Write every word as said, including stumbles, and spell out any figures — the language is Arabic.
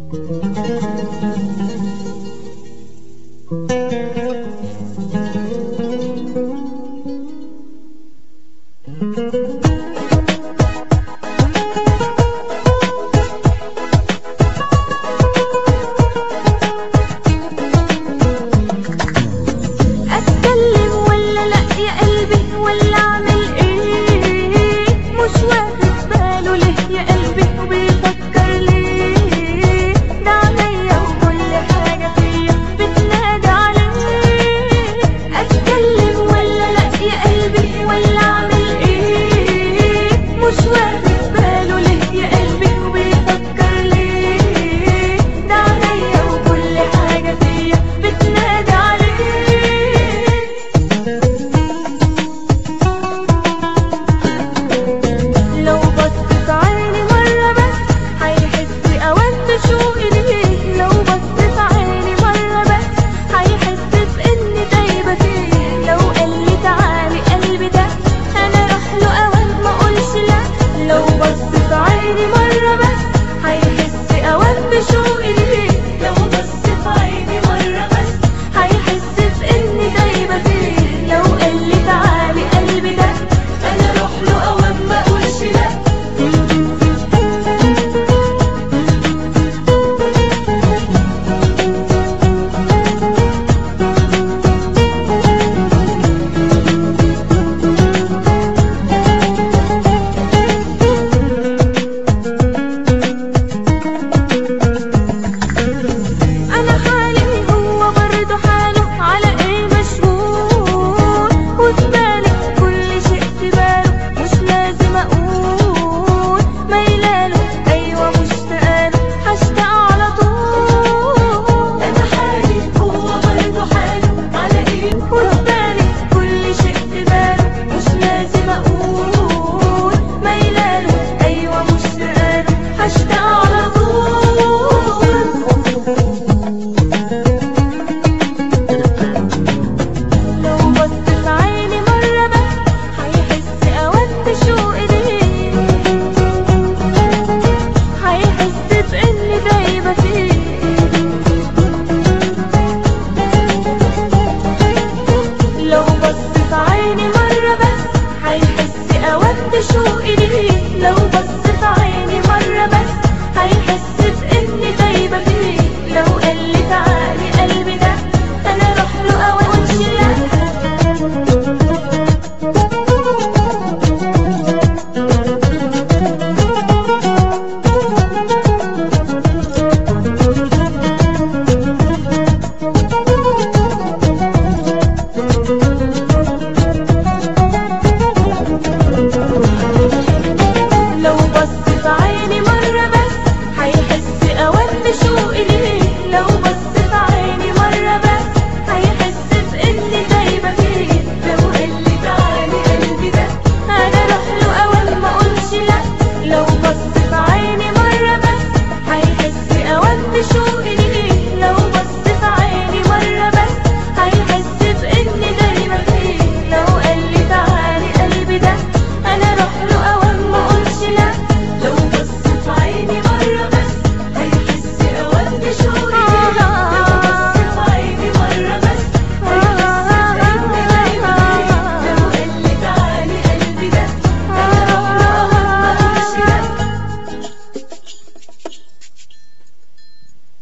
اتكلم ولا لا يا قلبي ولا اعمل ايه؟ مش واخد باله ليه يا قلبي وبيفكر ليه؟ ده عليا وكل حاجة فيا بتنادي عليه. اتكلم ولا لا يا قلبي ولا اعمل ايه؟ مش واخد باله ليه يا قلبي وبيفكر ليه؟ ده عليا وكل حاجة فيا بتنادي عليه. لو بصت عيني مرة بس هيحس أوقات بشوقي